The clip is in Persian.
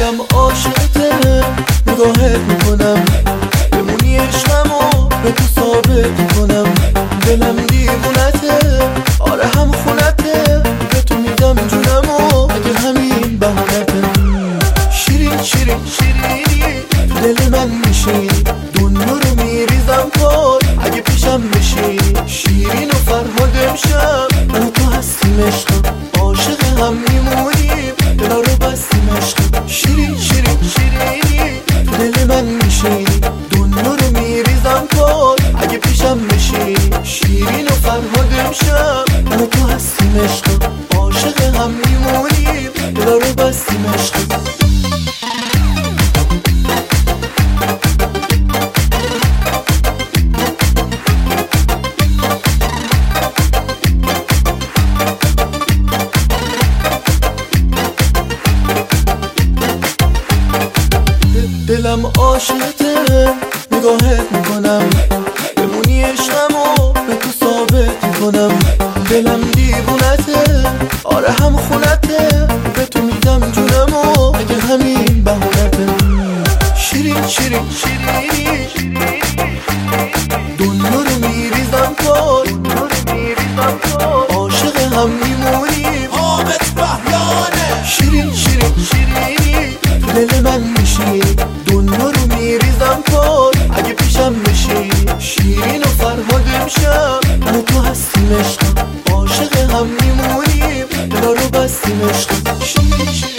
دلم عاشقته، نگاهت میکنم بمونی عشقمو به تو ثابت میکنم. دلم دیوونته، آره هم خونته، به تو میدم جونمو اگه همین بهونته. شیرین شیرین شیرینی تو دل من میشینی، دنیا رو میریزم پار اگه پیشم بشینی. شیرین و فرهاد امشب من و تو هستیم عشقم، عاشق هم میمونیم دلا رو بستیم عشقم. شیرین شیرین شیرینی تو دل من میشینی، دنیا رو میریزم پار اگه پیشم بشینی. شیرین و فرهاد امشب من و تو هستیم عشقم، عاشق هم میمونیم دلا رو بستیم عشقم. دلم عاشقته، نگاهت میکنم بمونی عشقمو به تو ثابت میکنم. دلم دیوونته، آره هم خونته، به تو میدم جونمو اگه همین بهونته. شیرین شیرین شیرینی دنیا رو میریزم پار، عاشق هم میمونیم حامد بهیانه. شیرین شیرین شیرینی تو دل من میشینی، دنیا رو میریزم پار اگه پیشم بشینی. شیرین و فرهاد امشب من و تو هستیم عشقم، عاشق هم میمونیم دلا رو بستیم عشقم.